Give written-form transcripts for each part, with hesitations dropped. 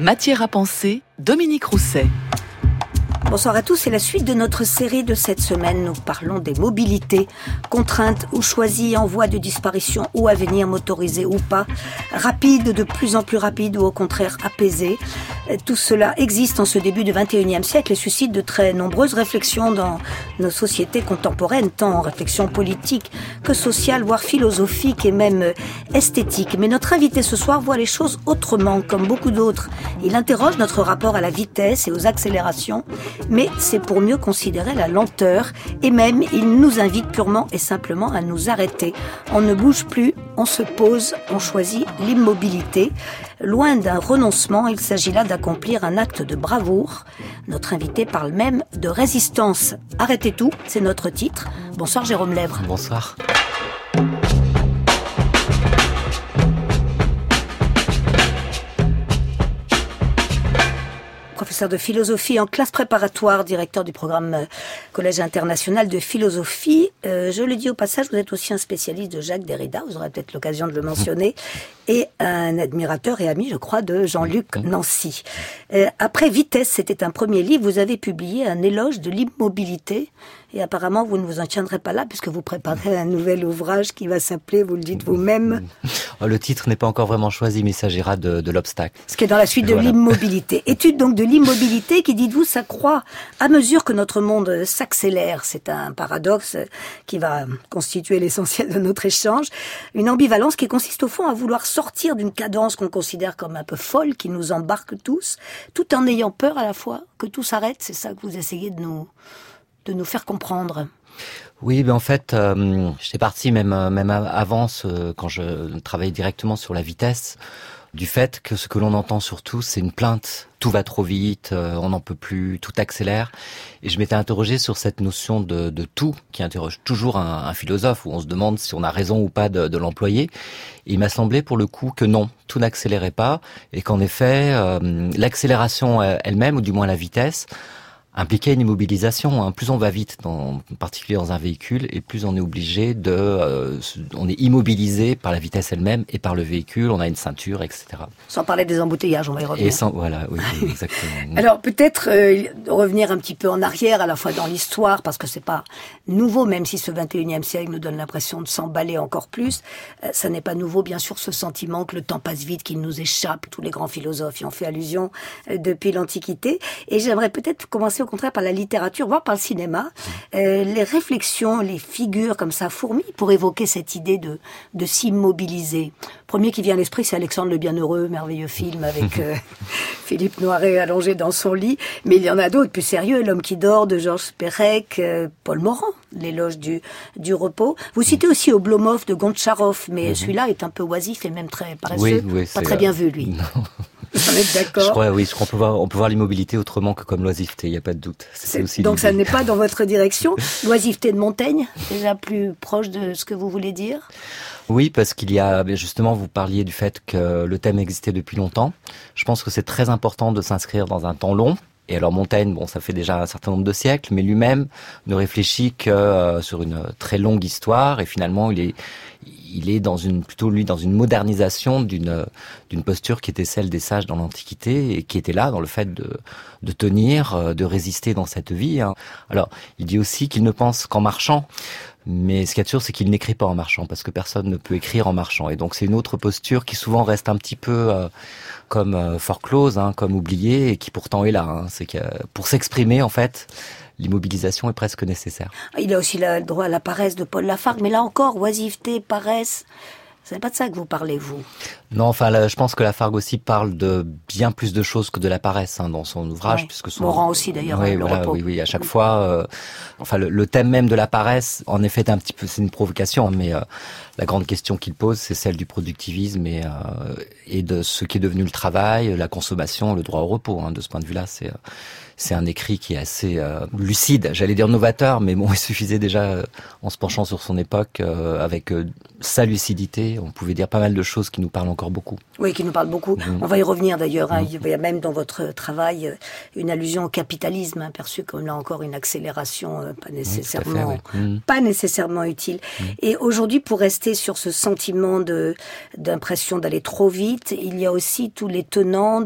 Matière à penser, Dominique Rousset. Bonsoir à tous, c'est la suite de notre série de cette semaine. Nous parlons des mobilités, contraintes ou choisies, en voie de disparition ou à venir, motorisées ou pas, rapides, de plus en plus rapides ou au contraire apaisées. Tout cela existe en ce début du XXIe siècle et suscite de très nombreuses réflexions dans nos sociétés contemporaines, tant en réflexion politique que sociale, voire philosophique et même esthétique. Mais notre invité ce soir voit les choses autrement, comme beaucoup d'autres. Il interroge notre rapport à la vitesse et aux accélérations, mais c'est pour mieux considérer la lenteur et même il nous invite purement et simplement à nous arrêter. On ne bouge plus, on se pose, on choisit l'immobilité. Loin d'un renoncement, il s'agit là d'accomplir un acte de bravoure. Notre invité parle même de résistance. Arrêtez tout, c'est notre titre. Bonsoir Jérôme Lèvre. Bonsoir. Professeur de philosophie en classe préparatoire, directeur du programme Collège international de philosophie. Je le dis au passage, vous êtes aussi un spécialiste de Jacques Derrida, vous aurez peut-être l'occasion de le mentionner, et un admirateur et ami, je crois, de Jean-Luc Nancy. Après Vitesse, c'était un premier livre, vous avez publié un éloge de l'immobilité, et apparemment vous ne vous en tiendrez pas là, puisque vous préparez un nouvel ouvrage qui va s'appeler, vous le dites vous-même... Le titre n'est pas encore vraiment choisi, mais il s'agira de l'obstacle. Ce qui est dans la suite de l'immobilité. Étude donc de l'immobilité qui, dites-vous, s'accroît à mesure que notre monde s'accélère. C'est un paradoxe qui va constituer l'essentiel de notre échange. Une ambivalence qui consiste au fond à vouloir sortir d'une cadence qu'on considère comme un peu folle, qui nous embarque tous, tout en ayant peur à la fois que tout s'arrête. C'est ça que vous essayez de nous faire comprendre. Oui, ben en fait, j'étais parti même avant, quand je travaillais directement sur la vitesse, du fait que ce que l'on entend surtout, c'est une plainte. Tout va trop vite, on n'en peut plus, tout accélère. Et je m'étais interrogé sur cette notion de tout, qui interroge toujours un philosophe, où on se demande si on a raison ou pas de l'employer. Et il m'a semblé pour le coup que non, tout n'accélérait pas, et qu'en effet, l'accélération elle-même, ou du moins la vitesse, impliquait une immobilisation. Plus on va vite, en particulier dans un véhicule, et plus on est obligé on est immobilisé par la vitesse elle-même et par le véhicule. On a une ceinture, etc. Sans parler des embouteillages, on va y revenir. Voilà, oui, exactement. Alors peut-être revenir un petit peu en arrière, à la fois dans l'histoire, parce que c'est pas nouveau, même si ce 21e siècle nous donne l'impression de s'emballer encore plus. Ça n'est pas nouveau, bien sûr, ce sentiment que le temps passe vite, qu'il nous échappe. Tous les grands philosophes y ont fait allusion depuis l'Antiquité. Et j'aimerais peut-être commencer au contraire par la littérature, voire par le cinéma. Les réflexions, les figures comme ça fourmillent pour évoquer cette idée de s'immobiliser. Premier qui vient à l'esprit, c'est Alexandre le Bienheureux, merveilleux film avec Philippe Noiret allongé dans son lit. Mais il y en a d'autres plus sérieux, L'homme qui dort de Georges Perec, Paul Morand, l'éloge du repos. Vous citez aussi Oblomov de Gontcharov, mais celui-là est un peu oisif et même très paresseux. Oui, pas très bien vu, lui. Non. Vous en êtes d'accord? Je crois, oui, on peut voir l'immobilité autrement que comme l'oisiveté, il n'y a pas de doute. C'est aussi donc l'idée. Ça n'est pas dans votre direction. L'oisiveté de Montaigne, déjà plus proche de ce que vous voulez dire? Oui, parce qu'il y a, justement, vous parliez du fait que le thème existait depuis longtemps. Je pense que c'est très important de s'inscrire dans un temps long. Et alors Montaigne, ça fait déjà un certain nombre de siècles, mais lui-même ne réfléchit que sur une très longue histoire, et finalement il est dans une modernisation d'une posture qui était celle des sages dans l'Antiquité, et qui était là dans le fait de tenir, de résister dans cette vie. Alors, il dit aussi qu'il ne pense qu'en marchant. Mais ce qu'il y a de sûr, c'est qu'il n'écrit pas en marchant, parce que personne ne peut écrire en marchant. Et donc c'est une autre posture qui souvent reste un petit peu comme foreclose, comme oubliée, et qui pourtant est là. C'est que pour s'exprimer, en fait, l'immobilisation est presque nécessaire. Il a aussi le droit à la paresse de Paul Lafargue, mais là encore, oisiveté, paresse... C'est pas de ça que vous parlez, vous? Non, je pense que Lafargue aussi parle de bien plus de choses que de la paresse dans son ouvrage, oui. puisque Morand aussi d'ailleurs. Oui, oui, à chaque fois. Le thème même de la paresse, en effet, c'est une provocation, mais la grande question qu'il pose, c'est celle du productivisme et de ce qui est devenu le travail, la consommation, le droit au repos. De ce point de vue-là, c'est un écrit qui est assez lucide, j'allais dire novateur, mais il suffisait déjà, en se penchant sur son époque, avec sa lucidité, on pouvait dire pas mal de choses qui nous parlent encore beaucoup. Oui, qui nous parlent beaucoup. On va y revenir d'ailleurs. Il y a même dans votre travail une allusion au capitalisme, perçu comme là encore une accélération pas nécessairement utile. Et aujourd'hui, pour rester rester sur ce sentiment d'impression d'aller trop vite, il y a aussi tous les tenants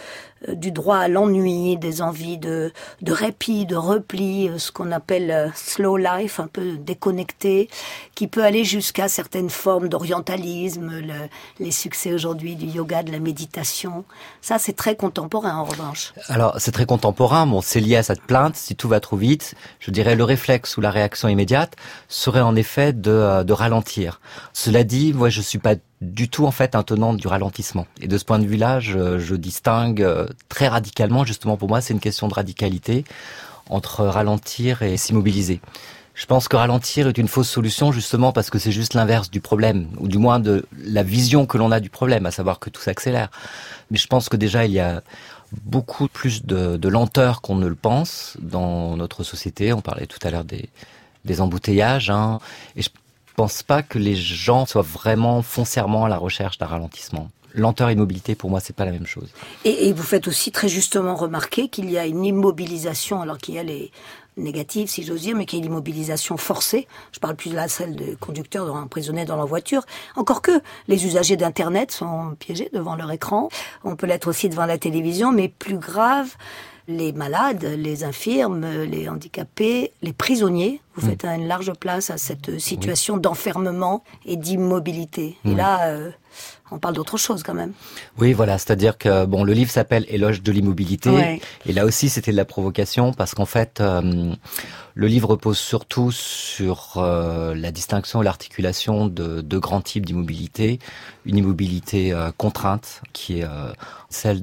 du droit à l'ennui, des envies de répit, de repli, ce qu'on appelle slow life, un peu déconnecté, qui peut aller jusqu'à certaines formes d'orientalisme, les succès aujourd'hui du yoga, de la méditation. Ça, c'est très contemporain en revanche. Alors, c'est très contemporain, bon, c'est lié à cette plainte, si tout va trop vite, je dirais le réflexe ou la réaction immédiate serait en effet de ralentir. Cela dit, moi je suis pas du tout en fait un tenant du ralentissement. Et de ce point de vue-là, je distingue très radicalement, justement pour moi c'est une question de radicalité, entre ralentir et s'immobiliser. Je pense que ralentir est une fausse solution justement parce que c'est juste l'inverse du problème, ou du moins de la vision que l'on a du problème, à savoir que tout s'accélère. Mais je pense que déjà il y a beaucoup plus de lenteur qu'on ne le pense dans notre société. On parlait tout à l'heure des embouteillages, hein, et je pense pas que les gens soient vraiment foncièrement à la recherche d'un ralentissement. Lenteur et immobilité, pour moi, c'est pas la même chose. Et vous faites aussi très justement remarquer qu'il y a une immobilisation, alors qu'il y a les négatives, si j'ose dire, mais qu'il y a l'immobilisation forcée. Je parle plus de celle des conducteurs emprisonnés dans leur voiture. Encore que les usagers d'Internet sont piégés devant leur écran. On peut l'être aussi devant la télévision, mais plus grave, les malades, les infirmes, les handicapés, les prisonniers. Vous faites une large place à cette situation d'enfermement et d'immobilité. Et là, on parle d'autre chose quand même. Oui, voilà, c'est-à-dire que bon, le livre s'appelle Éloge de l'immobilité, ouais. Et là aussi c'était de la provocation parce qu'en fait, le livre repose surtout sur la distinction et l'articulation de deux grands types d'immobilité. Une immobilité contrainte, qui est celle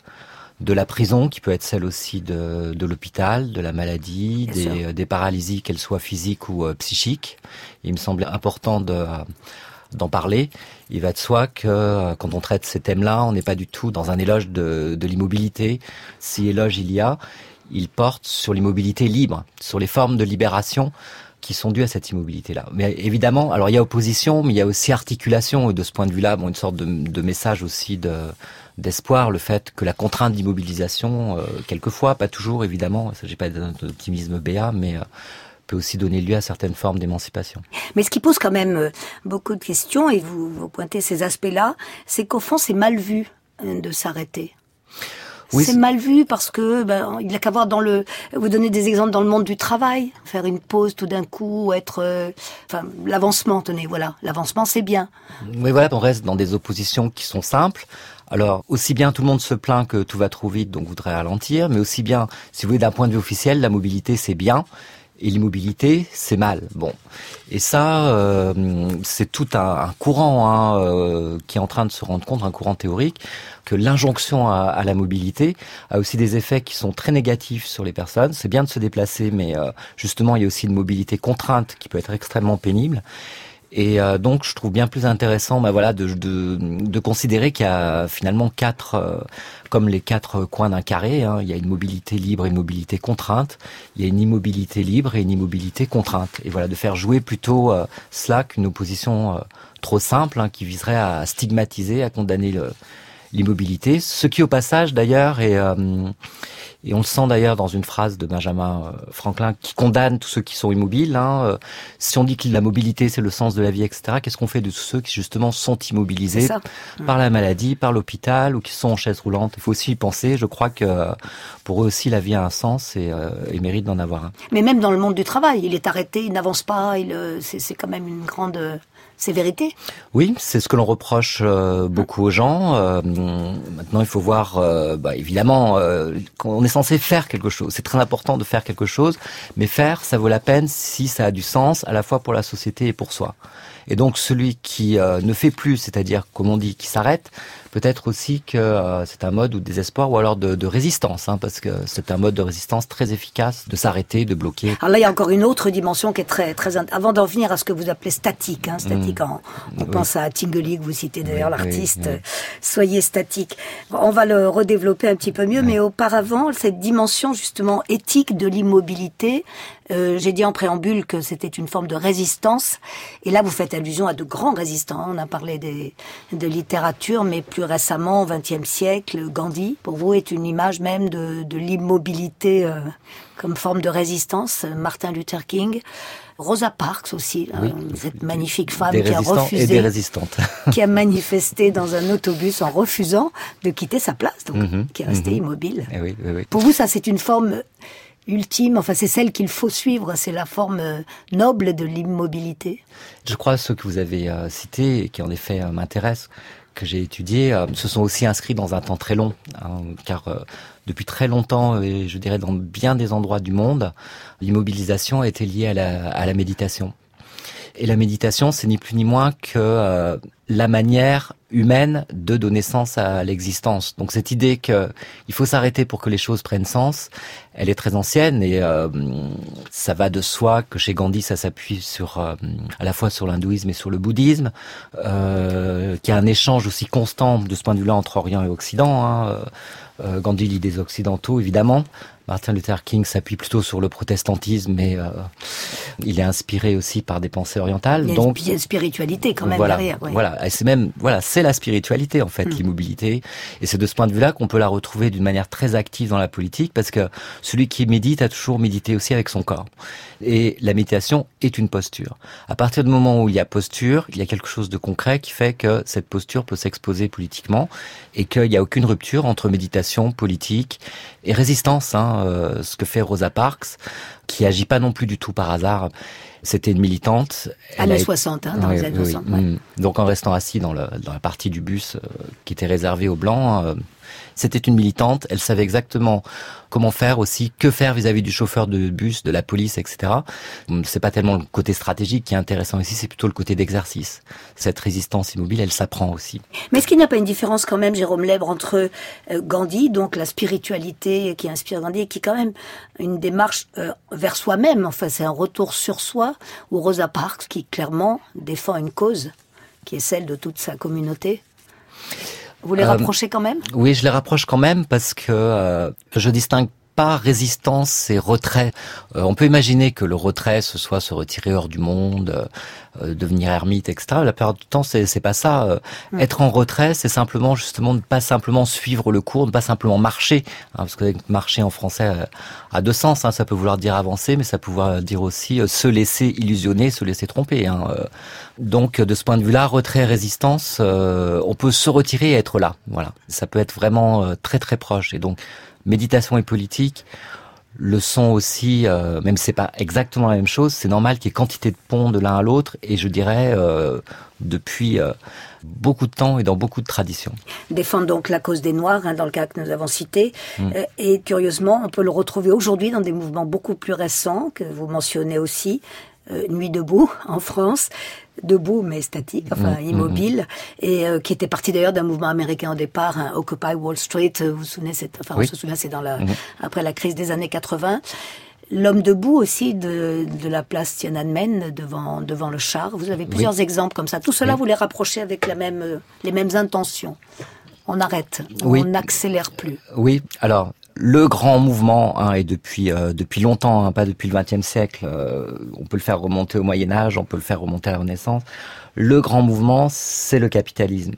de la prison, qui peut être celle aussi de l'hôpital, de la maladie, des paralysies, qu'elles soient physiques ou psychiques. Il me semblait important d'en parler. Il va de soi que quand on traite ces thèmes-là, on n'est pas du tout dans un éloge de l'immobilité. Si éloge il y a, il porte sur l'immobilité libre, sur les formes de libération qui sont dues à cette immobilité-là. Mais évidemment, alors il y a opposition, mais il y a aussi articulation, et de ce point de vue-là, bon, une sorte de message aussi d'espoir, le fait que la contrainte d'immobilisation, quelquefois, pas toujours évidemment, il ne s'agit pas d'un optimisme béat, mais peut aussi donner lieu à certaines formes d'émancipation. Mais ce qui pose quand même beaucoup de questions, et vous pointez ces aspects-là, c'est qu'au fond c'est mal vu de s'arrêter. Oui, c'est mal vu parce que il n'y a qu'à voir vous donnez des exemples dans le monde du travail, faire une pause tout d'un coup, l'avancement, l'avancement c'est bien. Oui, voilà, on reste dans des oppositions qui sont simples. Alors, aussi bien tout le monde se plaint que tout va trop vite, donc voudrait ralentir, mais aussi bien, si vous voulez, d'un point de vue officiel, la mobilité c'est bien, et l'immobilité c'est mal. Bon, et ça, c'est tout un courant qui est en train de se rendre compte, un courant théorique, que l'injonction à la mobilité a aussi des effets qui sont très négatifs sur les personnes. C'est bien de se déplacer, mais justement, il y a aussi une mobilité contrainte qui peut être extrêmement pénible. Et donc, je trouve bien plus intéressant, de considérer qu'il y a finalement comme les quatre coins d'un carré. Hein, il y a une mobilité libre et une mobilité contrainte. Il y a une immobilité libre et une immobilité contrainte. Et voilà, de faire jouer plutôt cela qu'une opposition trop simple, qui viserait à stigmatiser, à condamner l'immobilité. Ce qui, au passage, d'ailleurs, et on le sent d'ailleurs dans une phrase de Benjamin Franklin qui condamne tous ceux qui sont immobiles. Si on dit que la mobilité c'est le sens de la vie, etc., qu'est-ce qu'on fait de tous ceux qui justement sont immobilisés par la maladie, par l'hôpital ou qui sont en chaise roulante? Il faut aussi y penser. Je crois que pour eux aussi la vie a un sens et mérite d'en avoir un. Mais même dans le monde du travail, il est arrêté, il n'avance pas, c'est quand même une grande sévérité. Oui, c'est ce que l'on reproche beaucoup aux gens. Maintenant, il faut voir, évidemment, on est censé faire quelque chose. C'est très important de faire quelque chose, mais faire, ça vaut la peine si ça a du sens, à la fois pour la société et pour soi. Et donc, celui qui ne fait plus, c'est-à-dire, comme on dit, qui s'arrête, peut-être aussi que c'est un mode ou de désespoir ou alors de résistance, parce que c'est un mode de résistance très efficace de s'arrêter, de bloquer. Alors là, il y a encore une autre dimension qui est très, très... Avant d'en venir à ce que vous appelez statique, on pense à Tinguely, que vous citez d'ailleurs, l'artiste, soyez statique. On va le redévelopper un petit peu mieux, mais auparavant, cette dimension justement éthique de l'immobilité, j'ai dit en préambule que c'était une forme de résistance, et là vous faites allusion à de grands résistants. On a parlé de littérature, mais plus récemment, au XXe siècle, Gandhi, pour vous, est une image même de l'immobilité comme forme de résistance. Martin Luther King. Rosa Parks aussi, oui, cette magnifique femme qui a refusé, et des résistantes, qui a manifesté dans un autobus en refusant de quitter sa place, donc qui est restée immobile. Et oui. Pour vous, ça c'est une forme ultime, enfin c'est celle qu'il faut suivre, c'est la forme noble de l'immobilité. Je crois que ceux que vous avez cités et qui en effet m'intéressent, que j'ai étudiés, se sont aussi inscrits dans un temps très long, car depuis très longtemps, et je dirais dans bien des endroits du monde, l'immobilisation a été liée à la méditation. Et la méditation, c'est ni plus ni moins que la manière humaine de donner sens à l'existence. Donc cette idée que il faut s'arrêter pour que les choses prennent sens, elle est très ancienne et ça va de soi que chez Gandhi, ça s'appuie sur à la fois sur l'hindouisme et sur le bouddhisme, qu'il y a un échange aussi constant de ce point de vue-là entre Orient et Occident. Gandhi lit des Occidentaux, évidemment. Martin Luther King s'appuie plutôt sur le protestantisme, mais il est inspiré aussi par des pensées orientales. Il y a une spiritualité quand même derrière. Oui. Voilà, et c'est la spiritualité en fait, l'immobilité. Et c'est de ce point de vue-là qu'on peut la retrouver d'une manière très active dans la politique, parce que celui qui médite a toujours médité aussi avec son corps. Et la méditation est une posture. À partir du moment où il y a posture, il y a quelque chose de concret qui fait que cette posture peut s'exposer politiquement et qu'il n'y a aucune rupture entre méditation, politique et résistance. Ce que fait Rosa Parks, qui agit pas non plus du tout par hasard. C'était une militante. Années 60, dans les années 60. Ouais. Donc en restant assis dans la partie du bus qui était réservée aux Blancs, c'était une militante. Elle savait exactement comment faire aussi, que faire vis-à-vis du chauffeur de bus, de la police, etc. C'est pas tellement le côté stratégique qui est intéressant ici, c'est plutôt le côté d'exercice. Cette résistance immobile, elle s'apprend aussi. Mais est-ce qu'il n'y a pas une différence quand même, Jérôme Lèbre, entre Gandhi, donc la spiritualité qui inspire Gandhi, et qui est quand même une démarche vers soi-même, enfin c'est un retour sur soi, ou Rosa Parks qui clairement défend une cause qui est celle de toute sa communauté? Vous les rapprochez quand même? Oui, je les rapproche quand même parce que je distingue pas résistance et retrait. On peut imaginer que le retrait, ce soit se retirer hors du monde, devenir ermite, etc. La plupart du temps, c'est pas ça. Être en retrait, c'est simplement justement ne pas simplement suivre le cours, ne pas simplement marcher. Parce que marcher en français a deux sens. Ça peut vouloir dire avancer, mais ça peut vouloir dire aussi se laisser illusionner, se laisser tromper. Donc, de ce point de vue-là, retrait et résistance, on peut se retirer et être là. Voilà. Ça peut être vraiment très très proche. Et donc, méditation et politique le sont aussi, même si c'est pas exactement la même chose, c'est normal qu'il y ait quantité de ponts de l'un à l'autre, et je dirais depuis beaucoup de temps et dans beaucoup de traditions. Défendre donc la cause des Noirs, dans le cas que nous avons cité, et curieusement, on peut le retrouver aujourd'hui dans des mouvements beaucoup plus récents, que vous mentionnez aussi, Nuit debout en France, debout mais statique, enfin immobile, et qui était parti d'ailleurs d'un mouvement américain au départ, Occupy Wall Street, vous vous souvenez, on se souvient, c'est dans après la crise des années 80. L'homme debout aussi de la place Tiananmen devant le char. Vous avez plusieurs exemples comme ça. Tout cela, vous les rapprochez avec les mêmes intentions. On arrête, on n'accélère plus. Oui, alors le grand mouvement, et depuis longtemps, pas depuis le XXe siècle, on peut le faire remonter au Moyen-Âge, on peut le faire remonter à la Renaissance. Le grand mouvement, c'est le capitalisme.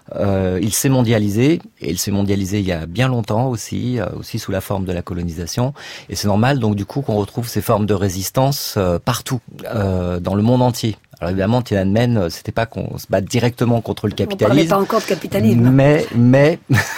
Il s'est mondialisé, et il s'est mondialisé il y a bien longtemps aussi sous la forme de la colonisation. Et c'est normal, donc du coup, qu'on retrouve ces formes de résistance partout, dans le monde entier. Alors évidemment, Tiananmen, c'était pas qu'on se batte directement contre le capitalisme. On parlait pas encore de capitalisme. Mais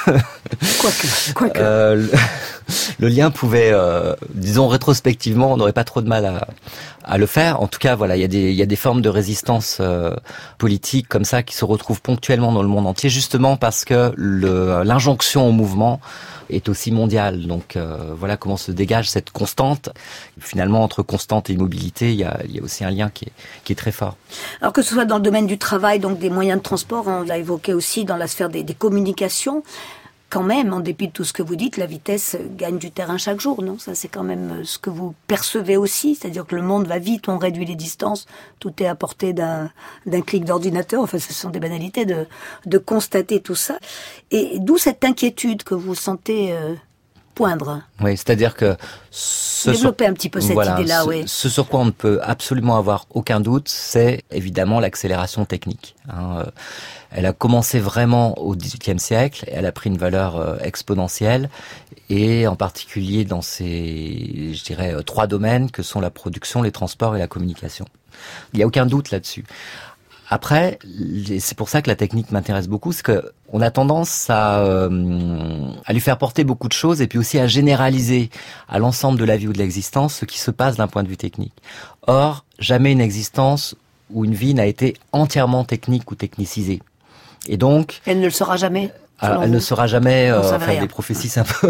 quoique. Le lien pouvait, disons rétrospectivement, on n'aurait pas trop de mal à le faire. En tout cas, voilà, il y a des formes de résistance politique comme ça qui se retrouvent ponctuellement dans le monde entier, justement parce que l'injonction au mouvement est aussi mondiale. Donc voilà comment se dégage cette constante. Finalement, entre constante et immobilité, il y a aussi un lien qui est très fort. Alors que ce soit dans le domaine du travail, donc des moyens de transport, on l'a évoqué aussi dans la sphère des communications, quand même, en dépit de tout ce que vous dites, la vitesse gagne du terrain chaque jour, non? Ça, c'est quand même ce que vous percevez aussi, c'est-à-dire que le monde va vite, on réduit les distances, tout est à portée d'un clic d'ordinateur. Enfin, ce sont des banalités de constater tout ça. Et d'où cette inquiétude que vous sentez poindre. Oui, c'est-à-dire que Développer un petit peu cette idée-là, oui. Ce sur quoi on ne peut absolument avoir aucun doute, c'est évidemment l'accélération technique. Elle a commencé vraiment au XVIIIe siècle, elle a pris une valeur exponentielle, et en particulier dans ces, je dirais, 3 domaines que sont la production, les transports et la communication. Il n'y a aucun doute là-dessus. Après, c'est pour ça que la technique m'intéresse beaucoup, c'est que on a tendance à lui faire porter beaucoup de choses et puis aussi à généraliser à l'ensemble de la vie ou de l'existence ce qui se passe d'un point de vue technique. Or, jamais une existence ou une vie n'a été entièrement technique ou technicisée. Et donc... Elle ne le sera jamais. Alors, elle ne sera jamais, des prophéties, c'est un peu...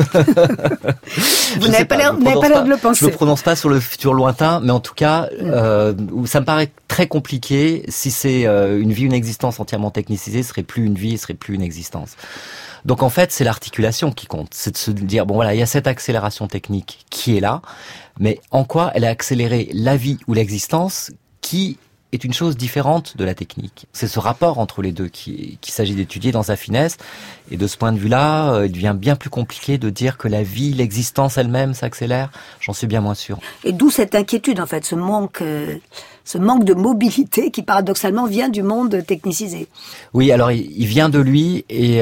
Vous n'avez pas l'air de le penser. Je ne me prononce pas sur le futur lointain, mais en tout cas, ça me paraît très compliqué. Si c'est une vie, une existence entièrement technicisée, ce serait plus une vie, ce serait plus une existence. Donc en fait, c'est l'articulation qui compte. C'est de se dire, bon voilà, il y a cette accélération technique qui est là, mais en quoi elle a accéléré la vie ou l'existence qui est une chose différente de la technique. C'est ce rapport entre les deux qu'il s'agit d'étudier dans sa finesse. Et de ce point de vue-là, il devient bien plus compliqué de dire que la vie, l'existence elle-même s'accélère. J'en suis bien moins sûr. Et d'où cette inquiétude, en fait, ce manque de mobilité qui, paradoxalement, vient du monde technicisé. Oui, alors il vient de lui. Et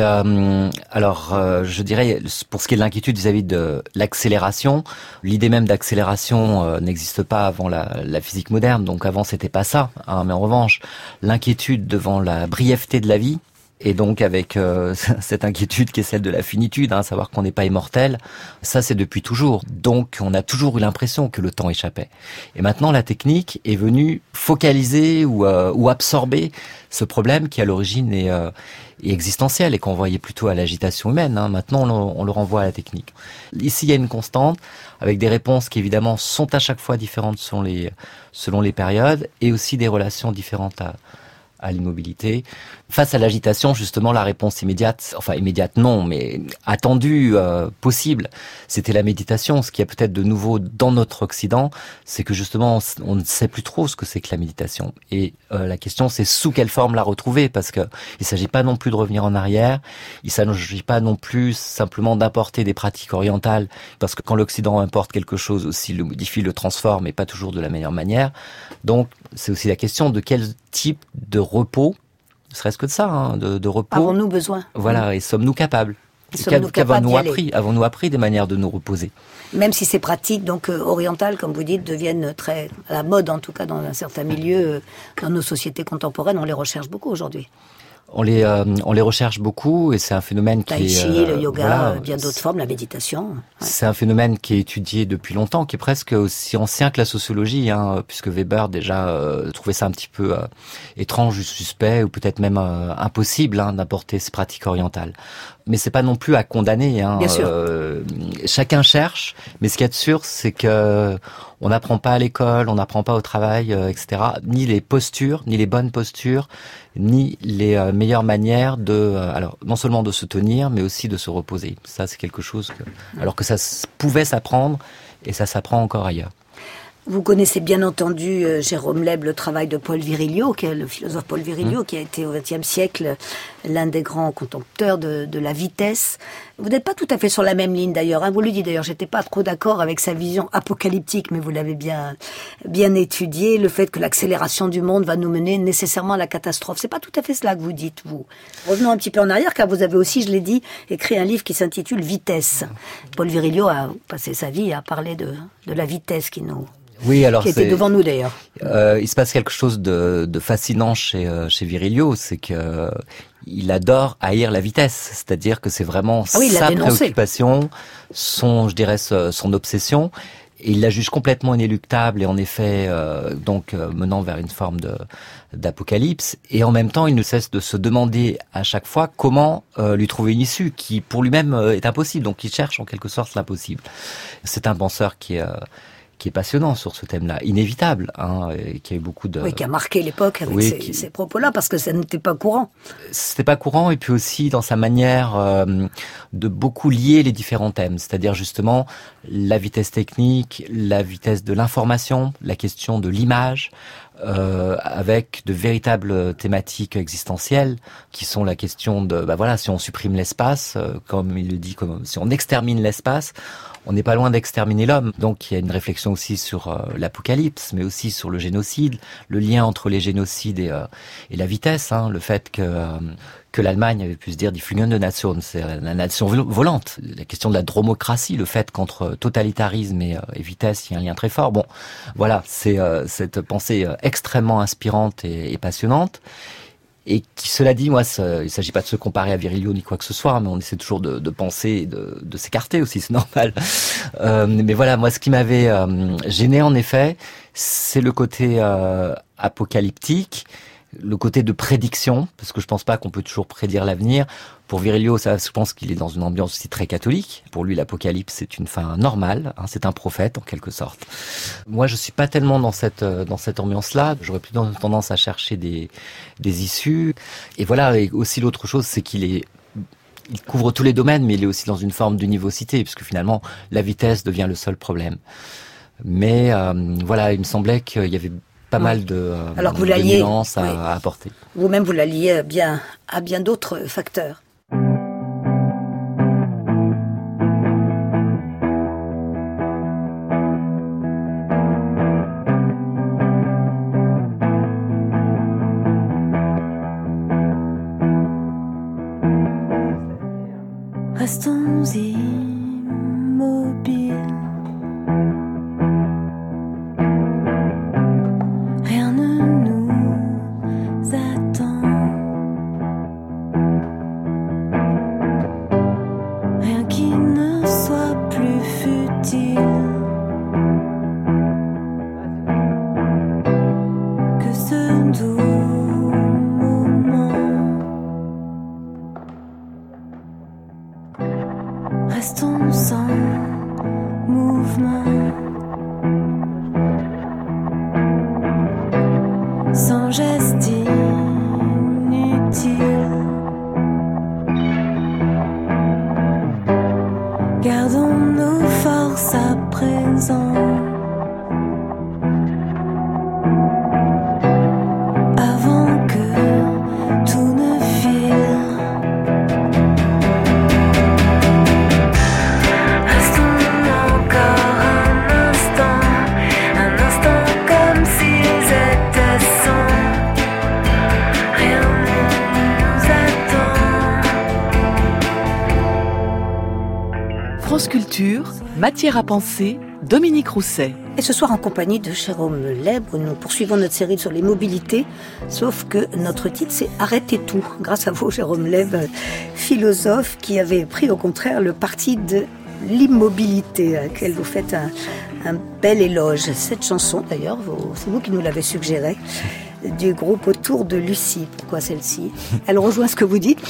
je dirais, pour ce qui est de l'inquiétude vis-à-vis de l'accélération, l'idée même d'accélération n'existe pas avant la physique moderne. Donc avant, c'était pas ça. Mais en revanche, l'inquiétude devant la brièveté de la vie, et donc avec cette inquiétude qui est celle de la finitude, savoir qu'on n'est pas immortel, ça c'est depuis toujours. Donc on a toujours eu l'impression que le temps échappait. Et maintenant la technique est venue focaliser ou absorber ce problème qui à l'origine est existentiel et qu'on voyait plutôt à l'agitation humaine. Maintenant on le renvoie à la technique. Ici il y a une constante avec des réponses qui évidemment sont à chaque fois différentes selon les périodes et aussi des relations différentes à l'immobilité. Face à l'agitation, justement, la réponse immédiate non, mais attendue, possible, c'était la méditation. Ce qu'il y a peut-être de nouveau dans notre Occident, c'est que justement, on ne sait plus trop ce que c'est que la méditation. Et la question, c'est sous quelle forme la retrouver, parce que il s'agit pas non plus de revenir en arrière, il s'agit pas non plus simplement d'importer des pratiques orientales, parce que quand l'Occident importe quelque chose aussi, le modifie, le transforme, et pas toujours de la meilleure manière. Donc, c'est aussi la question de quel type de repos, ne serait-ce que de ça, de repos. Avons-nous besoin? Voilà, et sommes-nous capables? Avons-nous appris des manières de nous reposer? Même si ces pratiques, donc orientales, comme vous dites, deviennent très à la mode, en tout cas dans un certain milieu, dans nos sociétés contemporaines, on les recherche beaucoup aujourd'hui. On les recherche beaucoup et c'est un phénomène qui est... Tai chi, le yoga, bien d'autres formes, la méditation. Ouais. C'est un phénomène qui est étudié depuis longtemps, qui est presque aussi ancien que la sociologie, puisque Weber déjà trouvait ça un petit peu étrange ou suspect, ou peut-être même impossible d'apporter ces pratiques orientales. Mais c'est pas non plus à condamner. Bien sûr. Chacun cherche, mais ce qu'il y a de sûr, c'est que on n'apprend pas à l'école, on n'apprend pas au travail, etc. Ni les postures, ni les bonnes postures, ni les meilleures manières alors non seulement de se tenir, mais aussi de se reposer. Ça, c'est quelque chose alors que ça pouvait s'apprendre, et ça s'apprend encore ailleurs. Vous connaissez bien entendu, Jérôme Leb, le travail de Paul Virilio, qui est le philosophe Paul Virilio, qui a été au XXe siècle l'un des grands contempteurs de la vitesse. Vous n'êtes pas tout à fait sur la même ligne d'ailleurs. Vous le dites d'ailleurs, j'étais pas trop d'accord avec sa vision apocalyptique, mais vous l'avez bien étudié, le fait que l'accélération du monde va nous mener nécessairement à la catastrophe. C'est pas tout à fait cela que vous dites, vous. Revenons un petit peu en arrière, car vous avez aussi, je l'ai dit, écrit un livre qui s'intitule Vitesse. Paul Virilio a passé sa vie à parler de la vitesse qui était devant nous d'ailleurs. Il se passe quelque chose de fascinant chez Virilio, c'est que il adore haïr la vitesse, c'est-à-dire que c'est vraiment sa préoccupation, son obsession, et il la juge complètement inéluctable et en effet menant vers une forme d'apocalypse. Et en même temps, il ne cesse de se demander à chaque fois comment lui trouver une issue qui pour lui-même est impossible. Donc il cherche en quelque sorte l'impossible. C'est un penseur qui est passionnant sur ce thème-là, inévitable, qui a eu beaucoup de... Oui, qui a marqué l'époque avec ces propos-là, parce que ça n'était pas courant. C'était pas courant, et puis aussi dans sa manière de beaucoup lier les différents thèmes, c'est-à-dire justement la vitesse technique, la vitesse de l'information, la question de l'image, avec de véritables thématiques existentielles qui sont la question de, si on supprime l'espace, comme il le dit, comme si on extermine l'espace, on n'est pas loin d'exterminer l'homme. Donc il y a une réflexion aussi sur l'apocalypse, mais aussi sur le génocide, le lien entre les génocides et la vitesse, le fait que l'Allemagne avait pu se dire « Die fliegende Nation », c'est la nation volante. La question de la dromocratie, le fait qu'entre totalitarisme et vitesse, il y a un lien très fort. Bon, voilà, c'est cette pensée extrêmement inspirante et passionnante. Et qui, cela dit, moi, il s'agit pas de se comparer à Virilio ni quoi que ce soit, mais on essaie toujours de penser et de s'écarter aussi, c'est normal. Mais voilà, moi, ce qui m'avait gêné, en effet, c'est le côté apocalyptique, le côté de prédiction, parce que je pense pas qu'on peut toujours prédire l'avenir. Pour Virilio, je pense qu'il est dans une ambiance aussi très catholique. Pour lui, l'apocalypse, c'est une fin normale, c'est un prophète, en quelque sorte. Moi, je suis pas tellement dans cette ambiance-là. J'aurais plus tendance à chercher des issues. Et voilà, et aussi l'autre chose, c'est il couvre tous les domaines, mais il est aussi dans une forme d'univocité, puisque finalement, la vitesse devient le seul problème. Mais voilà, il me semblait qu'il y avait pas mal de nuances à apporter. Vous-même, vous l'alliez à bien d'autres facteurs. Restons immobiles. Rien ne nous attend. Rien qui ne soit plus futile que ce doux moment. Restons sans mouvement, sans geste inutile. Gardons nos forces à présent, avant que tout ne file. France Culture, matière à penser, Dominique Rousset. Et ce soir, en compagnie de Jérôme Lèbre, nous poursuivons notre série sur les mobilités, sauf que notre titre, c'est « Arrêtez tout », grâce à vous, Jérôme Lèbre, philosophe qui avait pris au contraire le parti de l'immobilité, à laquelle vous faites un bel éloge. Cette chanson, d'ailleurs, c'est vous qui nous l'avez suggérée, du groupe Autour de Lucie. Pourquoi celle-ci? Elle rejoint ce que vous dites?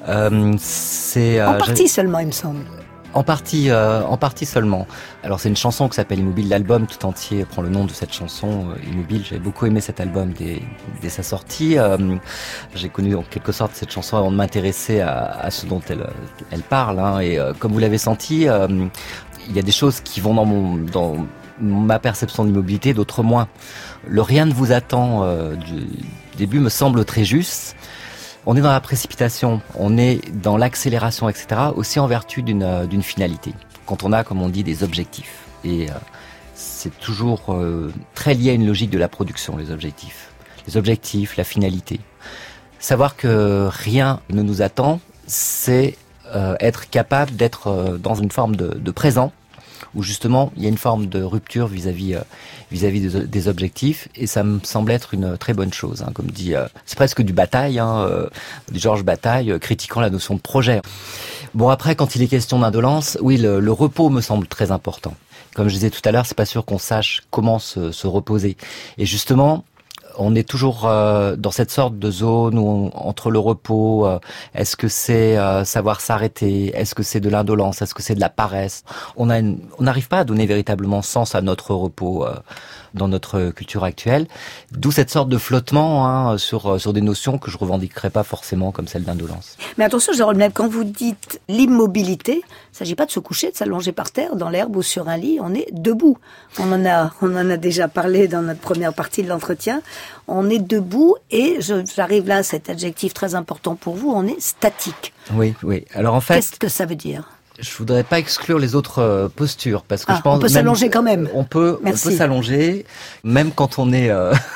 C'est en partie seulement, il me semble. En partie seulement. Alors c'est une chanson qui s'appelle Immobile. L'album tout entier prend le nom de cette chanson, Immobile. J'avais beaucoup aimé cet album dès sa sortie. J'ai connu en quelque sorte cette chanson avant de m'intéresser à ce dont elle parle. Et comme vous l'avez senti, il y a des choses qui vont dans ma perception d'immobilité, d'autres moins. Le rien ne vous attend du début me semble très juste. On est dans la précipitation, on est dans l'accélération, etc., aussi en vertu d'une finalité. Quand on a, comme on dit, des objectifs. Et c'est toujours très lié à une logique de la production, les objectifs. Les objectifs, la finalité. Savoir que rien ne nous attend, c'est être capable d'être dans une forme de présent, où justement il y a une forme de rupture vis-à-vis des objectifs, et ça me semble être une très bonne chose. Comme dit, c'est presque du Bataille, du Georges Bataille, critiquant la notion de projet. Bon, après, quand il est question d'indolence, oui, le repos me semble très important. Comme je disais tout à l'heure, c'est pas sûr qu'on sache comment se reposer. Et justement, on est toujours dans cette sorte de zone où entre le repos, est-ce que c'est savoir s'arrêter, est-ce que c'est de l'indolence, est-ce que c'est de la paresse. On n'arrive pas à donner véritablement sens à notre repos dans notre culture actuelle, d'où cette sorte de flottement sur des notions que je revendiquerais pas forcément comme celle d'indolence. Mais attention, Jérôme Lèbre, quand vous dites l'immobilité, il ne s'agit pas de se coucher, de s'allonger par terre, dans l'herbe ou sur un lit, on est debout. On en a déjà parlé dans notre première partie de l'entretien. On est debout et j'arrive là à cet adjectif très important pour vous, on est statique. Oui. Alors en fait... Qu'est-ce que ça veut dire ? Je voudrais pas exclure les autres postures parce que je pense on peut s'allonger quand même. On peut s'allonger même quand on est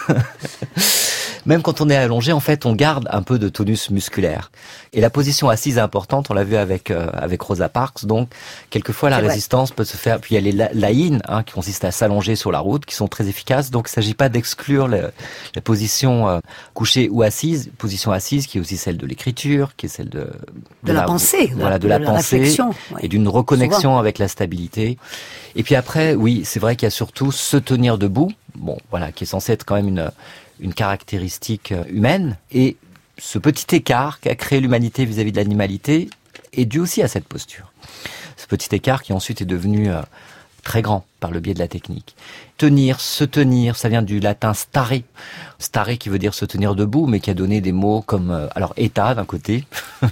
même quand on est allongé, en fait, on garde un peu de tonus musculaire. Et la position assise est importante, on l'a vu avec Rosa Parks, donc quelquefois la résistance peut se faire. Puis il y a les lie-in, qui consistent à s'allonger sur la route, qui sont très efficaces. Donc il ne s'agit pas d'exclure la position couchée ou assise, position assise qui est aussi celle de l'écriture, qui est celle de la pensée, de la pensée, réflexion, et d'une reconnexion avec la stabilité. Et puis après, oui, c'est vrai qu'il y a surtout se tenir debout, qui est censé être quand même une caractéristique humaine, et ce petit écart qu'a créé l'humanité vis-à-vis de l'animalité est dû aussi à cette posture. Ce petit écart qui ensuite est devenu très grand par le biais de la technique. Se tenir, ça vient du latin stare. Stare qui veut dire se tenir debout, mais qui a donné des mots comme état d'un côté,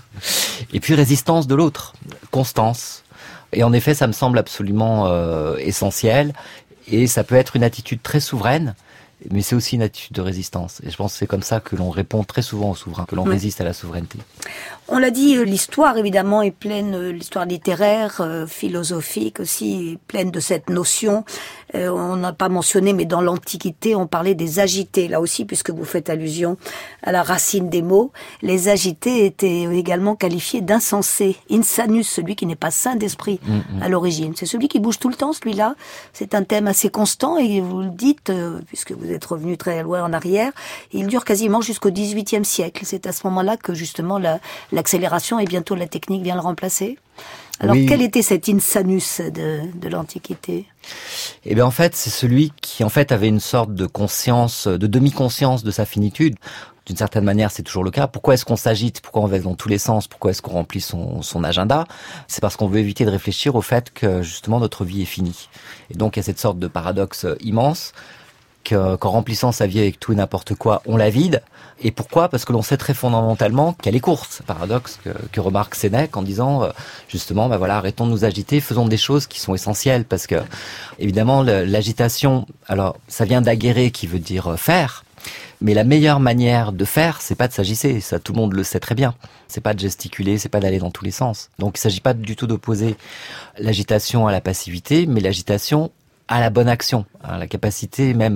et puis résistance de l'autre, constance. Et en effet, ça me semble absolument essentiel, et ça peut être une attitude très souveraine, mais c'est aussi une attitude de résistance. Et je pense que c'est comme ça que l'on répond très souvent aux souverains, que l'on résiste à la souveraineté. On l'a dit, l'histoire évidemment est pleine, l'histoire littéraire, philosophique aussi, est pleine de cette notion. On n'a pas mentionné, mais dans l'Antiquité, on parlait des agités. Là aussi, puisque vous faites allusion à la racine des mots, les agités étaient également qualifiés d'insensés. Insanus, celui qui n'est pas sain d'esprit à l'origine. C'est celui qui bouge tout le temps, celui-là. C'est un thème assez constant et vous le dites, puisque vous êtes revenu très loin en arrière, il dure quasiment jusqu'au XVIIIe siècle. C'est à ce moment-là que justement l'accélération et bientôt la technique vient le remplacer. Alors, quel était cet insanus de l'Antiquité ? Eh bien, en fait, c'est celui qui, en fait, avait une sorte de conscience, de demi-conscience de sa finitude. D'une certaine manière, c'est toujours le cas. Pourquoi est-ce qu'on s'agite ? Pourquoi on va dans tous les sens ? Pourquoi est-ce qu'on remplit son agenda ? C'est parce qu'on veut éviter de réfléchir au fait que, justement, notre vie est finie. Et donc, il y a cette sorte de paradoxe immense qu'en remplissant sa vie avec tout et n'importe quoi, on la vide. Et pourquoi ? Parce que l'on sait très fondamentalement qu'elle est courte. Paradoxe que remarque Sénèque en disant, justement, arrêtons de nous agiter, faisons des choses qui sont essentielles. Parce que, évidemment, l'agitation, alors, ça vient d'aguerrer qui veut dire faire. Mais la meilleure manière de faire, c'est pas de s'agiter. Ça, tout le monde le sait très bien. C'est pas de gesticuler, c'est pas d'aller dans tous les sens. Donc, il s'agit pas du tout d'opposer l'agitation à la passivité, mais l'agitation à la bonne action, la capacité même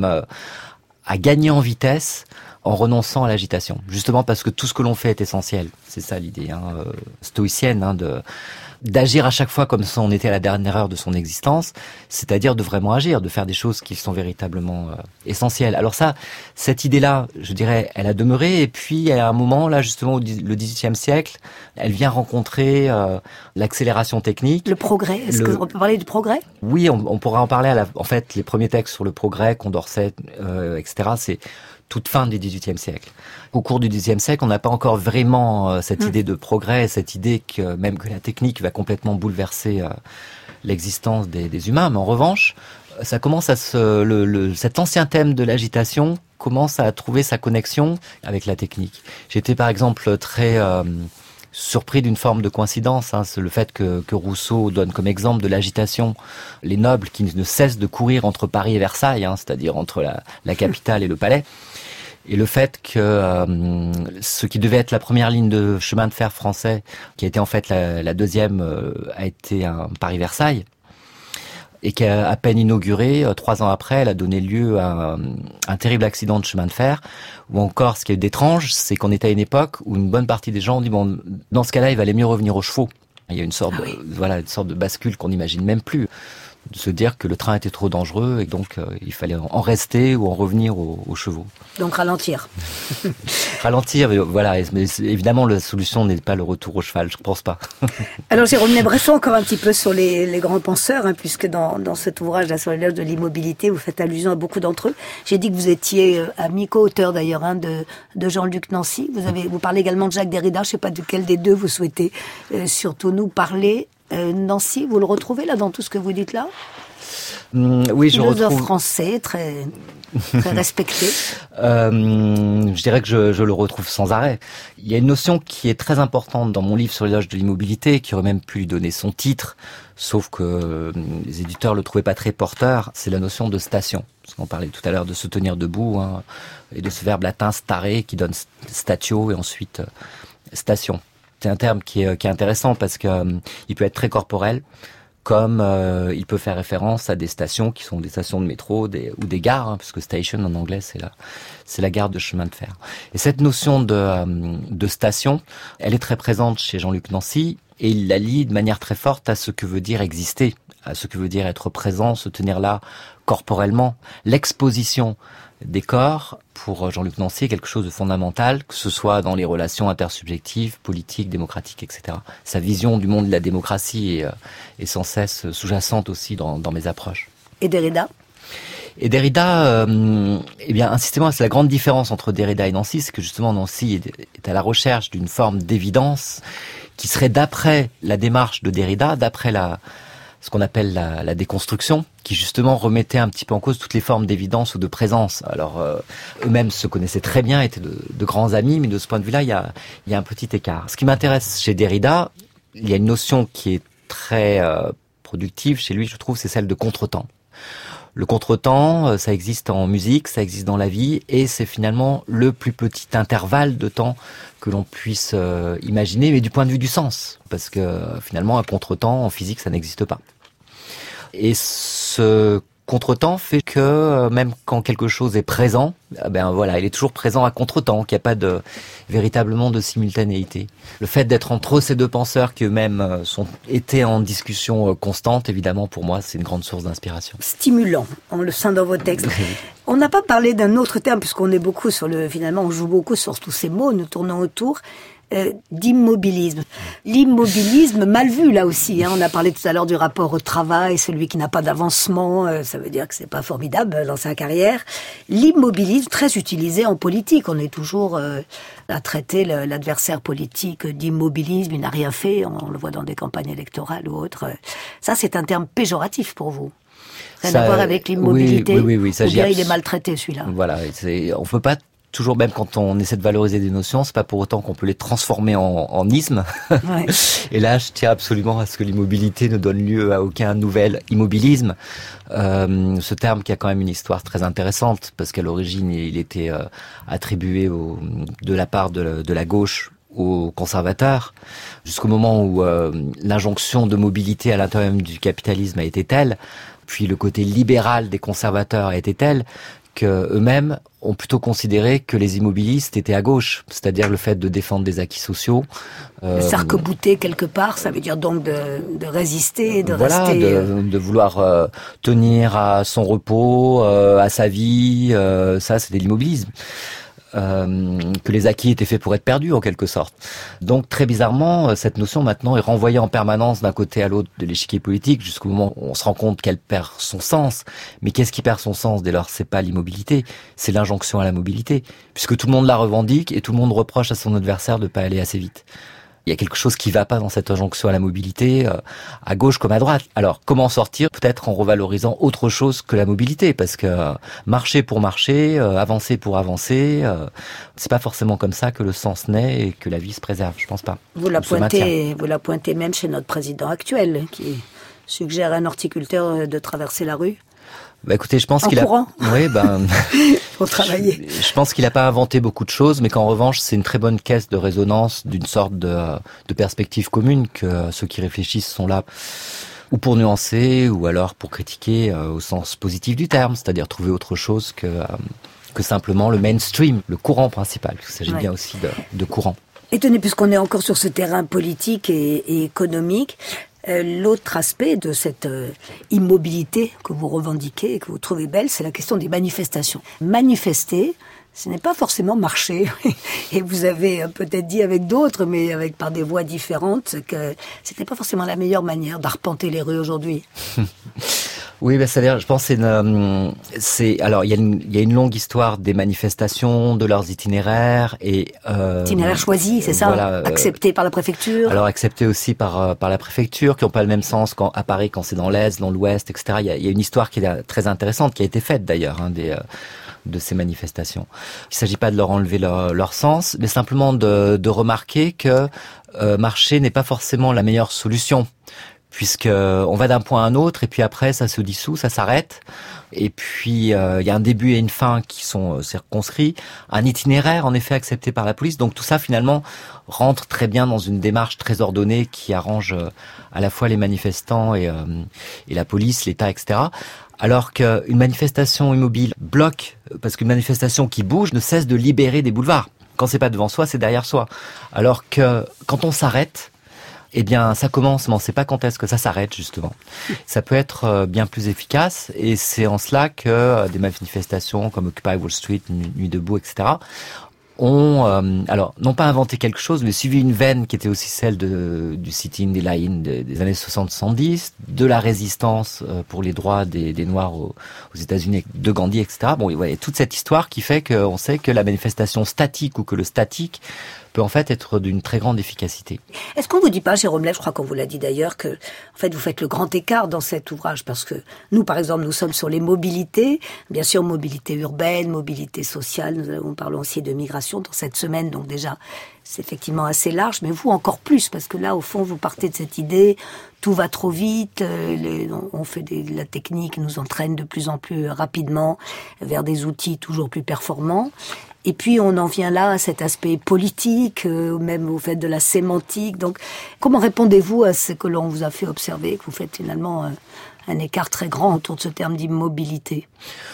à gagner en vitesse en renonçant à l'agitation. Justement parce que tout ce que l'on fait est essentiel. C'est ça l'idée stoïcienne d'agir à chaque fois comme si on était à la dernière heure de son existence, c'est-à-dire de vraiment agir, de faire des choses qui sont véritablement essentielles. Alors ça, cette idée-là, je dirais, elle a demeuré, et puis à un moment, là justement, le XVIIIe siècle, elle vient rencontrer l'accélération technique. Le progrès, est-ce qu'on peut parler du progrès ? Oui, on pourra en parler. En fait, les premiers textes sur le progrès, Condorcet, etc., c'est toute fin du XVIIIe siècle. Au cours du XIXe siècle, on n'a pas encore vraiment cette idée de progrès, cette idée que même que la technique va complètement bouleverser l'existence des humains. Mais en revanche, ça commence à cet ancien thème de l'agitation commence à trouver sa connexion avec la technique. J'étais par exemple très surpris d'une forme de coïncidence, c'est le fait que Rousseau donne comme exemple de l'agitation les nobles qui ne cessent de courir entre Paris et Versailles, c'est-à-dire entre la capitale et le palais. Et le fait que ce qui devait être la première ligne de chemin de fer français, qui a été en fait la deuxième, a été un Paris-Versailles, et qui a à peine inaugurée, 3 ans après, elle a donné lieu à un terrible accident de chemin de fer, ou encore, ce qui est d'étrange, c'est qu'on était à une époque où une bonne partie des gens ont dit, bon, dans ce cas-là, il valait mieux revenir aux chevaux. Il y a une sorte une sorte de bascule qu'on n'imagine même plus, de se dire que le train était trop dangereux et donc il fallait en rester ou en revenir aux chevaux. Donc ralentir. Ralentir, voilà. Mais évidemment, la solution n'est pas le retour au cheval, je ne pense pas. Alors Jérôme, brefons encore un petit peu sur les grands penseurs, puisque dans cet ouvrage, sur l'éloge de l'immobilité, vous faites allusion à beaucoup d'entre eux. J'ai dit que vous étiez ami co-auteur d'ailleurs de Jean-Luc Nancy. Vous parlez également de Jacques Derrida. Je ne sais pas de quel des deux vous souhaitez surtout nous parler. Nancy, vous le retrouvez là dans tout ce que vous dites là ? Oui, je philosophe retrouve... français, très respecté. Je dirais que je le retrouve sans arrêt. Il y a une notion qui est très importante dans mon livre sur l'éloge de l'immobilité, qui aurait même pu lui donner son titre, sauf que les éditeurs le trouvaient pas très porteur, c'est la notion de station. Parce qu'on parlait tout à l'heure de se tenir debout, hein, et de ce verbe latin stare qui donne statio et ensuite station. C'est un terme qui est intéressant parce que il peut être très corporel, comme il peut faire référence à des stations qui sont des stations de métro ou des gares, hein, parce que station en anglais c'est la gare de chemin de fer. Et cette notion de station, elle est très présente chez Jean-Luc Nancy et il la lie de manière très forte à ce que veut dire exister, à ce que veut dire être présent, se tenir là corporellement. L'exposition des corps, pour Jean-Luc Nancy, est quelque chose de fondamental, que ce soit dans les relations intersubjectives, politiques, démocratiques, etc. Sa vision du monde de la démocratie est sans cesse sous-jacente aussi dans mes approches. Et Derrida ? Et Derrida, eh bien, insistément, c'est la grande différence entre Derrida et Nancy, c'est que justement Nancy est à la recherche d'une forme d'évidence qui serait d'après la démarche de Derrida, d'après ce qu'on appelle la déconstruction, qui justement remettait un petit peu en cause toutes les formes d'évidence ou de présence. Alors, eux-mêmes se connaissaient très bien, étaient de grands amis, mais de ce point de vue-là, il y a un petit écart. Ce qui m'intéresse chez Derrida, il y a une notion qui est très productive chez lui, je trouve, c'est celle de contretemps. Le contretemps, ça existe en musique, ça existe dans la vie, et c'est finalement le plus petit intervalle de temps que l'on puisse imaginer, mais du point de vue du sens, parce que finalement, un contretemps en physique, ça n'existe pas. Et ce contretemps fait que même quand quelque chose est présent, ben voilà, il est toujours présent à contretemps, qu'il n'y a pas véritablement de simultanéité. Le fait d'être entre ces deux penseurs qui eux-mêmes étaient en discussion constante, évidemment, pour moi, c'est une grande source d'inspiration. Stimulant, on le sent dans vos textes. On n'a pas parlé d'un autre terme, puisqu'on est beaucoup finalement, on joue beaucoup sur tous ces mots, nous tournons autour. D'immobilisme. L'immobilisme mal vu là aussi. On a parlé tout à l'heure du rapport au travail, celui qui n'a pas d'avancement, ça veut dire que c'est pas formidable dans sa carrière. L'immobilisme très utilisé en politique. On est toujours à traiter l'adversaire politique d'immobilisme. Il n'a rien fait. On le voit dans des campagnes électorales ou autres. Ça, c'est un terme péjoratif pour vous. Rien à voir avec l'immobilité. Oui, ou bien il est maltraité celui-là. Voilà, on peut pas toujours, même quand on essaie de valoriser des notions, c'est pas pour autant qu'on peut les transformer en isme. Ouais. Et là, je tiens absolument à ce que l'immobilité ne donne lieu à aucun nouvel immobilisme. Ce terme qui a quand même une histoire très intéressante, parce qu'à l'origine, il était attribué de la part de la gauche aux conservateurs, jusqu'au moment où l'injonction de mobilité à l'intérieur même du capitalisme a été telle, puis le côté libéral des conservateurs a été tel, qu'eux-mêmes ont plutôt considéré que les immobilistes étaient à gauche, c'est-à-dire le fait de défendre des acquis sociaux. S'arc-bouter quelque part, ça veut dire donc de résister, de rester... de vouloir tenir à son repos, à sa vie, ça c'était l'immobilisme. Que les acquis étaient faits pour être perdus en quelque sorte. Donc très bizarrement, cette notion maintenant est renvoyée en permanence d'un côté à l'autre de l'échiquier politique jusqu'au moment où on se rend compte qu'elle perd son sens. Mais qu'est-ce qui perd son sens dès lors ? C'est pas l'immobilité, c'est l'injonction à la mobilité, puisque tout le monde la revendique et tout le monde reproche à son adversaire de pas aller assez vite. Il y a quelque chose qui va pas dans cette injonction à la mobilité, à gauche comme à droite. Alors, comment sortir ? Peut-être en revalorisant autre chose que la mobilité, parce que marcher pour marcher, avancer pour avancer, c'est pas forcément comme ça que le sens naît et que la vie se préserve, je pense pas. Vous la pointez même chez notre président actuel, qui suggère à un horticulteur de traverser la rue. Bah écoutez, je pense qu'il courant. Oui, pour travailler. Je pense qu'il n'a pas inventé beaucoup de choses, mais qu'en revanche, c'est une très bonne caisse de résonance d'une sorte de perspective commune, que ceux qui réfléchissent sont là ou pour nuancer, ou alors pour critiquer au sens positif du terme, c'est-à-dire trouver autre chose que simplement le mainstream, le courant principal. Il s'agit bien aussi de courant. Et tenez, puisqu'on est encore sur ce terrain politique et économique, l'autre aspect de cette immobilité que vous revendiquez et que vous trouvez belle, c'est la question des manifestations. Manifester, ce n'est pas forcément marcher. Et vous avez peut-être dit avec d'autres, mais par des voix différentes, que c'était pas forcément la meilleure manière d'arpenter les rues aujourd'hui. Oui, c'est-à-dire, je pense, alors il y a une longue histoire des manifestations, de leurs itinéraires et itinéraires choisis, c'est ça, voilà, acceptés par la préfecture. Alors acceptés aussi par la préfecture, qui n'ont pas le même sens à Paris quand c'est dans l'est, dans l'ouest, etc. Il y a une histoire qui est très intéressante, qui a été faite d'ailleurs, de ces manifestations. Il ne s'agit pas de leur enlever leur sens, mais simplement de remarquer que marcher n'est pas forcément la meilleure solution. Puisque on va d'un point à un autre et puis après ça se dissout, ça s'arrête. Et puis il y a un début et une fin qui sont circonscrits, un itinéraire en effet accepté par la police. Donc tout ça finalement rentre très bien dans une démarche très ordonnée qui arrange à la fois les manifestants et la police, l'État, etc. Alors qu'une manifestation immobile bloque, parce qu'une manifestation qui bouge ne cesse de libérer des boulevards. Quand c'est pas devant soi, c'est derrière soi. Alors que quand on s'arrête, eh bien, ça commence, mais on ne sait pas quand est-ce que ça s'arrête, justement. Ça peut être bien plus efficace, et c'est en cela que des manifestations comme Occupy Wall Street, Nuit debout, etc., ont, alors, non pas inventé quelque chose, mais suivi une veine qui était aussi celle du sit-in, des lie-in des années 60-70, de la résistance pour les droits des Noirs aux États-Unis, de Gandhi, etc. Bon, ouais, toute cette histoire qui fait qu'on sait que la manifestation statique ou que le statique peut en fait être d'une très grande efficacité. Est-ce qu'on vous dit pas, Jérôme Lève, je crois qu'on vous l'a dit d'ailleurs, que en fait vous faites le grand écart dans cet ouvrage, parce que nous, par exemple, nous sommes sur les mobilités, bien sûr mobilité urbaine, mobilité sociale, nous parlons aussi de migration dans cette semaine, donc déjà c'est effectivement assez large, mais vous encore plus, parce que là au fond vous partez de cette idée, tout va trop vite, on fait la technique nous entraîne de plus en plus rapidement vers des outils toujours plus performants. Et puis on en vient là à cet aspect politique, même au fait de la sémantique. Donc comment répondez-vous à ce que l'on vous a fait observer, que vous faites finalement un écart très grand autour de ce terme d'immobilité?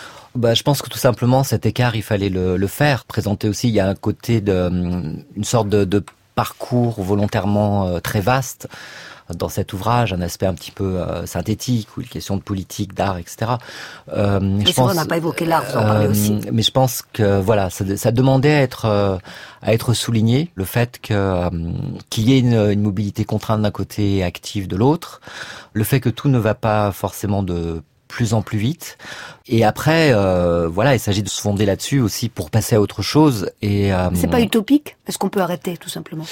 Je pense que tout simplement cet écart, il fallait le faire. Présenter aussi, il y a un côté une sorte de parcours volontairement très vaste dans cet ouvrage, un aspect un petit peu synthétique, où il est question de politique, d'art, etc. Mais c'est vrai, on n'a pas évoqué l'art, vous en parlez aussi. Mais je pense que voilà, ça demandait à être souligné, le fait qu'il y ait une mobilité contrainte d'un côté et active de l'autre, le fait que tout ne va pas forcément de plus en plus vite. Et après, il s'agit de se fonder là-dessus aussi pour passer à autre chose. Et c'est pas utopique? Est-ce qu'on peut arrêter tout simplement?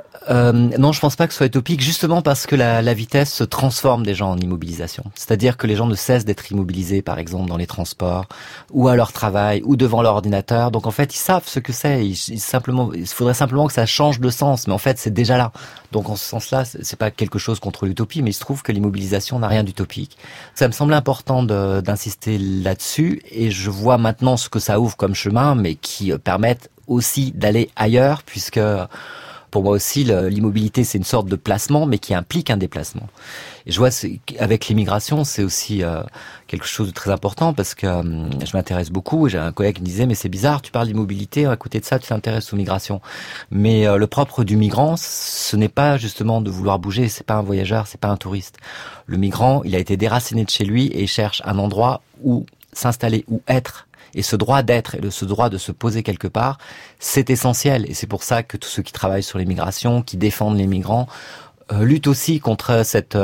Non, je pense pas que ce soit utopique, justement parce que la vitesse se transforme des gens en immobilisation. C'est-à-dire que les gens ne cessent d'être immobilisés, par exemple, dans les transports, ou à leur travail, ou devant leur ordinateur. Donc en fait, ils savent ce que c'est. Il faudrait simplement que ça change de sens, mais en fait, c'est déjà là. Donc en ce sens-là, c'est pas quelque chose contre l'utopie, mais il se trouve que l'immobilisation n'a rien d'utopique. Ça me semble important d'insister là-dessus, et je vois maintenant ce que ça ouvre comme chemin, mais qui permettent aussi d'aller ailleurs, puisque pour moi aussi, l'immobilité, c'est une sorte de placement, mais qui implique un déplacement. Et je vois, avec l'immigration, c'est aussi quelque chose de très important, parce que je m'intéresse beaucoup. J'ai un collègue qui me disait, mais c'est bizarre, tu parles d'immobilité, à côté de ça, tu t'intéresses aux migrations. Mais le propre du migrant, ce n'est pas justement de vouloir bouger, c'est pas un voyageur, c'est pas un touriste. Le migrant, il a été déraciné de chez lui et il cherche un endroit où s'installer, où être. Et ce droit d'être et ce droit de se poser quelque part, c'est essentiel. Et c'est pour ça que tous ceux qui travaillent sur les migrations, qui défendent les migrants, luttent aussi contre cette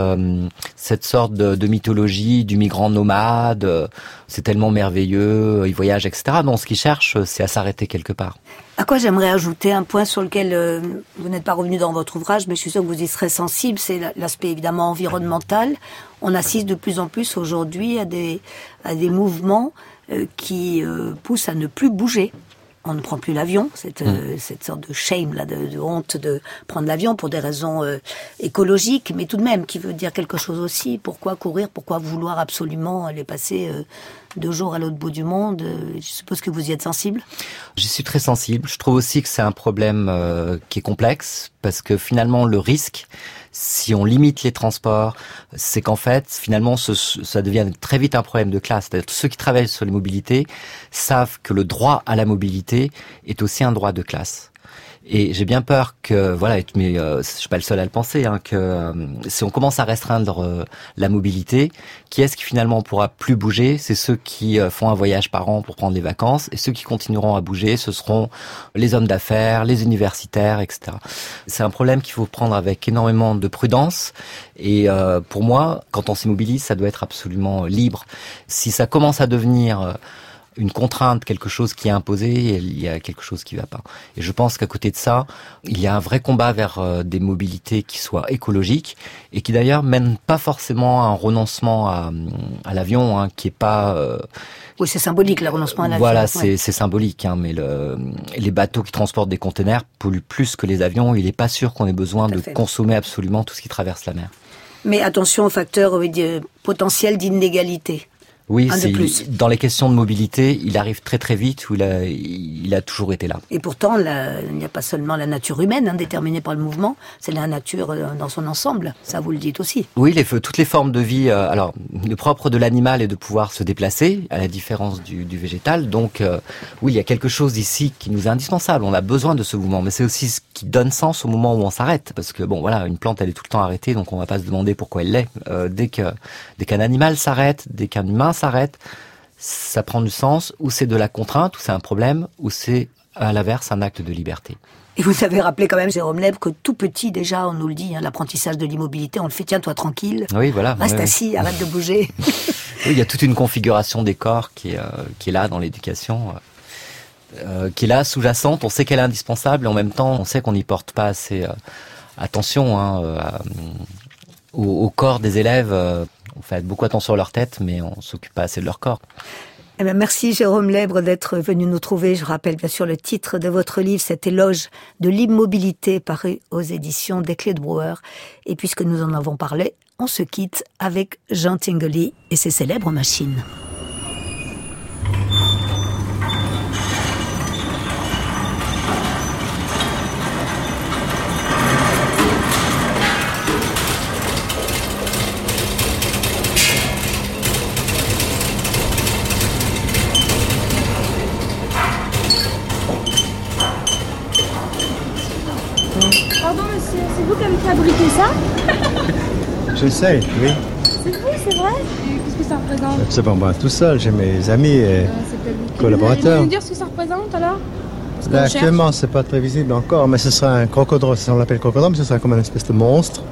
sorte de mythologie du migrant nomade. C'est tellement merveilleux, il voyage, etc. Non, ce qu'ils cherchent, c'est à s'arrêter quelque part. À quoi j'aimerais ajouter un point sur lequel vous n'êtes pas revenu dans votre ouvrage, mais je suis sûre que vous y serez sensible, c'est l'aspect évidemment environnemental. On assiste de plus en plus aujourd'hui à des mouvements qui poussent à ne plus bouger. On ne prend plus l'avion, cette sorte de shame, là, de honte de prendre l'avion pour des raisons écologiques, mais tout de même qui veut dire quelque chose aussi. Pourquoi courir? Pourquoi vouloir absolument aller passer 2 jours à l'autre bout du monde? Je suppose que vous y êtes sensible. J'y suis très sensible. Je trouve aussi que c'est un problème qui est complexe, parce que finalement le risque, si on limite les transports, c'est qu'en fait, finalement, ça devient très vite un problème de classe. C'est-à-dire, ceux qui travaillent sur les mobilités savent que le droit à la mobilité est aussi un droit de classe. Et j'ai bien peur que, mais je suis pas le seul à le penser, que si on commence à restreindre la mobilité, qui est-ce qui finalement pourra plus bouger? C'est ceux qui font un voyage par an pour prendre les vacances, et ceux qui continueront à bouger, ce seront les hommes d'affaires, les universitaires, etc. C'est un problème qu'il faut prendre avec énormément de prudence. Et pour moi, quand on s'immobilise, ça doit être absolument libre. Si ça commence à devenir une contrainte, quelque chose qui est imposé, il y a quelque chose qui ne va pas. Et je pense qu'à côté de ça, il y a un vrai combat vers des mobilités qui soient écologiques et qui d'ailleurs mènent pas forcément à un renoncement à l'avion, qui est pas... Oui, c'est symbolique, le renoncement à l'avion. Voilà, c'est symbolique, mais les bateaux qui transportent des containers polluent plus que les avions. Il n'est pas sûr qu'on ait besoin de consommer absolument tout ce qui traverse la mer. Mais attention au facteur potentiel d'inégalité. Oui, dans les questions de mobilité, il arrive très très vite où il a toujours été là. Et pourtant, il n'y a pas seulement la nature humaine déterminée par le mouvement, c'est la nature dans son ensemble, ça vous le dites aussi. Oui, toutes les formes de vie, alors le propre de l'animal est de pouvoir se déplacer, à la différence du végétal, donc oui, il y a quelque chose ici qui nous est indispensable, on a besoin de ce mouvement, mais c'est aussi ce qui donne sens au moment où on s'arrête, parce que une plante elle est tout le temps arrêtée, donc on va pas se demander pourquoi elle l'est. Dès qu'un animal s'arrête, dès qu'un humain s'arrête, ça prend du sens, ou c'est de la contrainte, ou c'est un problème, ou c'est à l'inverse un acte de liberté. Et vous avez rappelé quand même, Jérôme Lèbre, que tout petit déjà, on nous le dit, l'apprentissage de l'immobilité, on le fait, tiens-toi tranquille, oui, voilà, reste assis, arrête de bouger. Oui, il y a toute une configuration des corps qui est là dans l'éducation, qui est là sous-jacente, on sait qu'elle est indispensable, et en même temps, on sait qu'on n'y porte pas assez attention au corps des élèves. On fait beaucoup attention à leur tête, mais on s'occupe pas assez de leur corps. Eh bien, merci Jérôme Lèbre d'être venu nous trouver. Je rappelle bien sûr le titre de votre livre, cet éloge de l'immobilité, paru aux éditions des Clés de Brouwer. Et puisque nous en avons parlé, on se quitte avec Jean Tinguely et ses célèbres machines. Pardon monsieur, c'est vous qui avez fabriqué ça? J'essaie, oui. C'est vous, c'est vrai? Et qu'est-ce que ça représente? C'est pas moi tout seul, j'ai mes amis et collaborateurs. Vous pouvez nous dire ce que ça représente alors? Là, actuellement, c'est pas très visible encore, mais ce sera un crocodile, si on l'appelle crocodile, ce sera comme une espèce de monstre.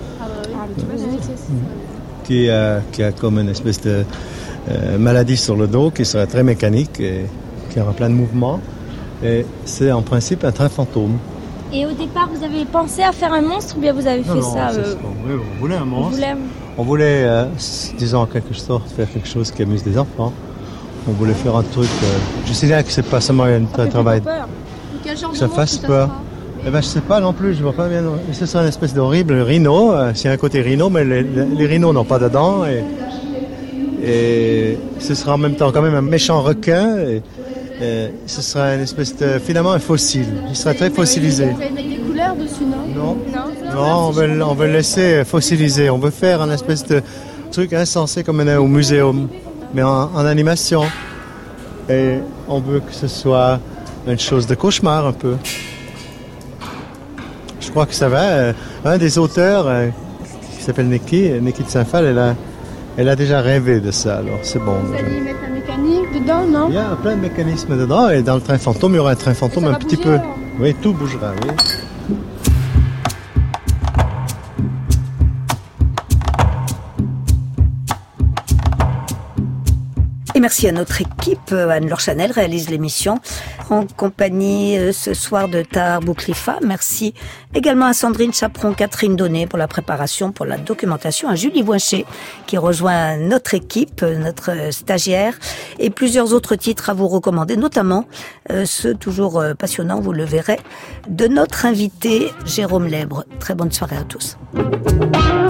Qui a comme une espèce de maladie sur le dos, qui sera très mécanique et qui aura plein de mouvements. Et c'est en principe un train fantôme. Et au départ, vous avez pensé à faire un monstre ou bien vous avez fait ça on voulait un monstre. On voulait, disons en quelque sorte, faire quelque chose qui amuse des enfants. On voulait faire un truc... je sais bien que c'est pas seulement un travail... Quel genre que ça fasse peur. Eh ben, je sais pas non plus, je vois pas bien. Ce sera une espèce d'horrible rhino. C'est un côté rhino, mais les rhinos n'ont pas de dents. Et ce sera en même temps quand même un méchant requin. Et ce sera une espèce de, finalement, un fossile. Il sera très fossilisé. Vous allez mettre des couleurs dessus, non? Non, on veut le laisser fossiliser. On veut faire un espèce de truc insensé comme on est au muséum, mais en animation. Et on veut que ce soit une chose de cauchemar un peu. Je crois que ça va. Un des auteurs, qui s'appelle Niki de Saint-Phal, elle a déjà rêvé de ça, alors c'est bon. Vous allez mettre la mécanique dedans, non? Il y a plein de mécanismes dedans, et dans le train fantôme, il y aura un train fantôme un petit peu. Alors. Oui, tout bougera, oui. Et merci à notre équipe. Anne-Laure Chanel réalise l'émission en compagnie ce soir de Tahar Bouklifa. Merci également à Sandrine Chaperon, Catherine Donnet pour la préparation, pour la documentation, à Julie Voinchet qui rejoint notre équipe, notre stagiaire, et plusieurs autres titres à vous recommander, notamment ceux toujours passionnants, vous le verrez, de notre invité Jérôme Lèbre. Très bonne soirée à tous.